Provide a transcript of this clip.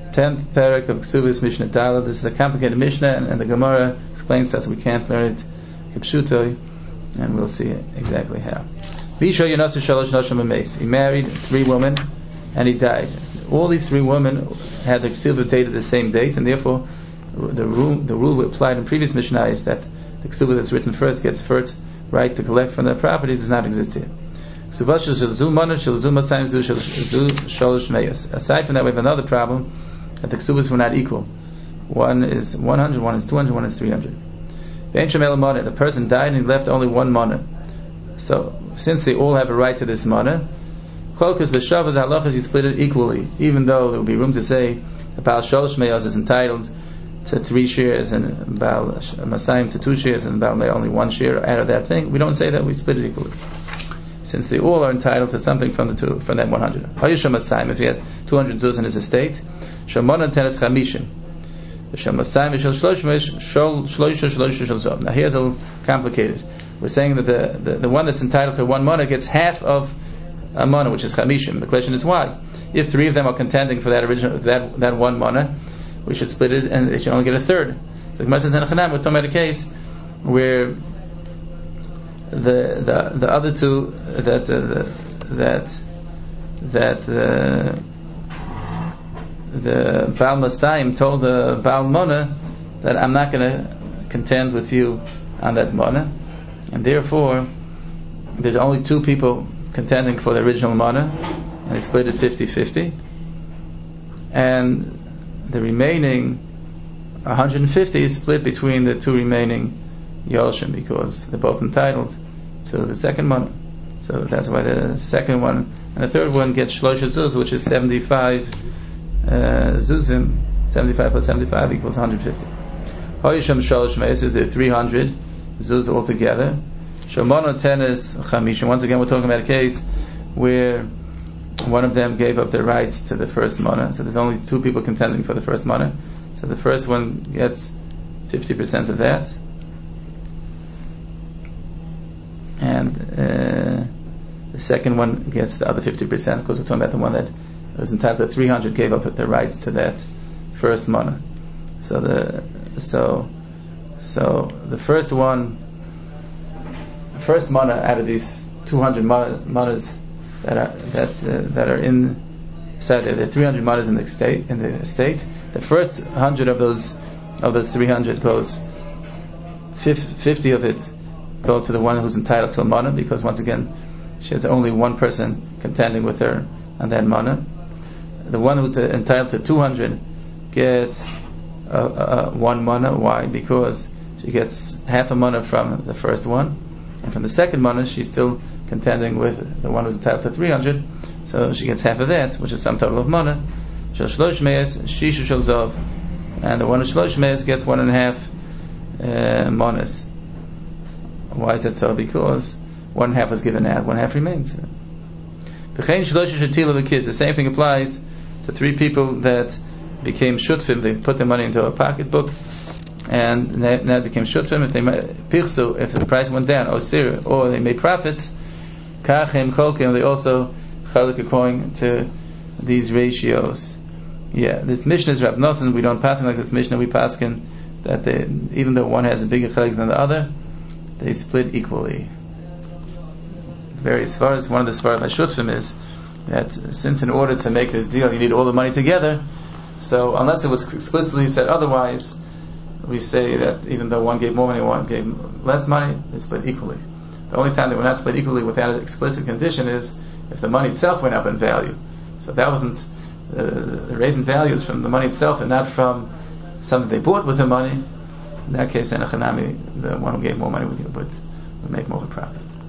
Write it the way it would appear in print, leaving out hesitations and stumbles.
10th parak of Ksubis Mishnah Daled. This is a complicated Mishnah, and the Gemara explains to us we can't learn it kipshuto, and we'll see exactly how. He married 3 women, and he died. All these 3 women had the Ksubah dated the same date, and therefore the rule we applied in previous Mishnah is that the Ksubah that's written first gets first right to collect from the property does not exist here. Aside from that, we have another problem, that the Ksubas were not equal. One is 100, one is 200, one is 300. The person died and he left only 1 mana. So, since they all have a right to this mana, the halacha is you split it equally, even though there would be room to say the Baal Sholosh Meyos is entitled to 3 shares and Baal Masayim to 2 shares and Baal Mey only 1 share out of that thing. We don't say that, we split it equally, since they all are entitled to something from that 100. If he had 200 zuz in his estate, now here's a little complicated. We're saying that the one that's entitled to 1 mana gets half of a mana, which is chamishim. The question is why? If 3 of them are contending for that original that 1 mana, we should split it and they should only get a third. The Gemara says in Chanam, we're talking about a case where the other 2 that the Baal Masayim told the Baal Mona that I'm not going to contend with you on that Mona, and therefore there's only 2 people contending for the original Mona, and they split it 50-50, and the remaining 150 is split between the 2 remaining Yoshim, because they're both entitled to the second Mana. So that's why the second one and the third one get Shlosha Zuz, which is 75 Zuzim. 75 plus 75 equals 150. Hoyisham Shalosh Meis is the 300 Zuz altogether. Shomon Ten is Chamishim. Once again, we're talking about a case where one of them gave up their rights to the first Mana. So there's only 2 people contending for the first Mana. So the first one gets 50% of that, and the second one gets the other 50%, because we're talking about the one that was entitled to 300 gave up their rights to that first mana. So the first mana out of these 200 manas that are inside there, 300 manas in the estate. The first 100 of those 300 goes 50 of it go to the one who's entitled to a mana, because once again she has only 1 person contending with her on that mana. The one who's entitled to 200 gets 1 mana. Why? Because she gets half a mana from the first one, and from the second mana she's still contending with the one who's entitled to 300, so she gets half of that, which is sum total of mana. Shel Shlosh Meis Shisha Shel Zov, and the one of Shlosh Meis gets 1.5 manas. Why is that so? Because 1.5 was given out, 1.5 remains. The same thing applies to 3 people that became shutfim. They put their money into a pocketbook, and now it became shutfim. If the price went down, or they made profits, they also chalik according to these ratios. Yeah, this Mishnah is Rab Nosson. We don't pass like this Mishnah. We pass that even though one has a bigger chalik than the other, they split equally. Various svaras. One of the svaras by shutfim is that since in order to make this deal you need all the money together, so unless it was explicitly said otherwise, we say that even though one gave more money, one gave less money, they split equally. The only time they were not split equally without an explicit condition is if the money itself went up in value. So that wasn't the raise in values from the money itself and not from something they bought with the money. In that case, the one who gave more money would make more of a profit.